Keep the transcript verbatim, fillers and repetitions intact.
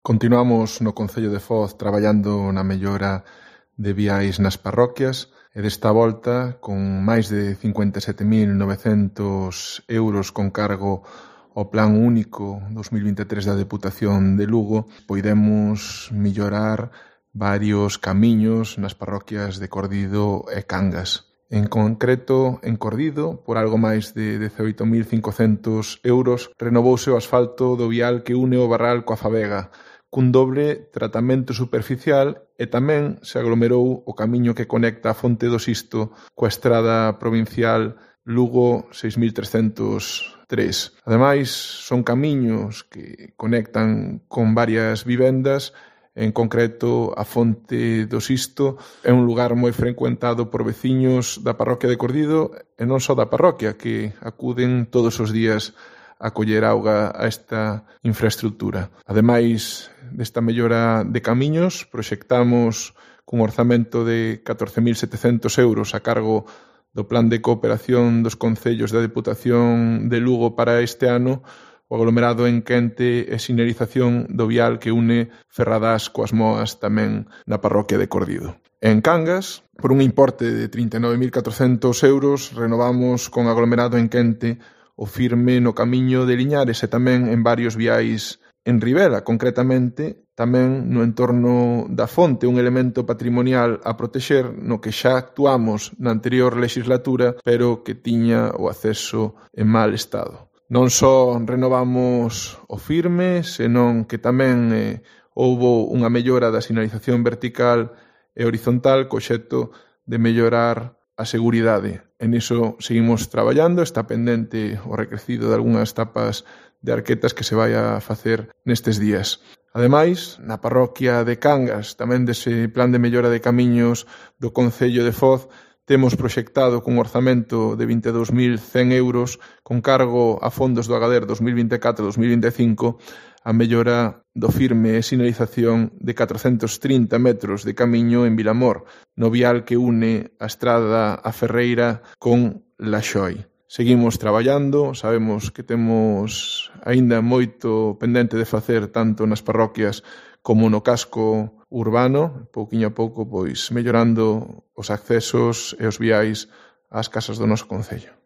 Continuamos no Concello de Foz traballando na mellora de viais nas parroquias e desta volta, con máis de cincuenta e sete mil novecentos euros con cargo ao Plan Único dos mil vinte e tres da Deputación de Lugo, poidemos mellorar varios camiños nas parroquias de Cordido e Cangas. En concreto, en Cordido, por algo máis de dezaoito mil cincocentos euros, renovouse o asfalto do vial que une o Barral coa Fabega, cun doble tratamento superficial e tamén se aglomerou o camiño que conecta a Fonte do Sisto coa estrada provincial Lugo seis mil trescentos tres. Ademais, son camiños que conectan con varias vivendas. En concreto, a Fonte do Sisto é un lugar moi frecuentado por veciños da parroquia de Cordido e non só da parroquia, que acuden todos os días a coller auga a esta infraestructura. Ademais desta mellora de camiños, proxectamos cun orzamento de catorce mil setecentos euros a cargo do Plan de Cooperación dos Concellos da Deputación de Lugo para este ano, o aglomerado en quente e sinalización do vial que une Ferradás coas Moas tamén na parroquia de Cordido. En Cangas, por un importe de trinta e nove mil catrocentos euros, renovamos con aglomerado en quente o firme no camiño de Liñares e tamén en varios viais en Ribela, concretamente tamén no entorno da Fonte, un elemento patrimonial a protexer no que xa actuamos na anterior legislatura, pero que tiña o acceso en mal estado. Non só renovamos o firme, senón que tamén eh, houbo unha mellora da sinalización vertical e horizontal co xeto de mellorar a seguridade. En iso seguimos traballando, está pendente o recrecido de algunhas tapas de arquetas que se vai a facer nestes días. Ademais, na parroquia de Cangas, tamén dese plan de mellora de camiños do Concello de Foz, temos proxectado cun orzamento de vinte e dous mil cen euros con cargo a fondos do Agader dos mil vinte e catro a dos mil vinte e cinco a mellora do firme e sinalización de catrocentos trinta metros de camiño en Vilamor, no vial que une a estrada a Ferreira con Laxoi. Seguimos traballando, sabemos que temos aínda moito pendente de facer tanto nas parroquias como no casco urbano, pouquiño a pouco, pois mellorando os accesos e os viais ás casas do noso concello.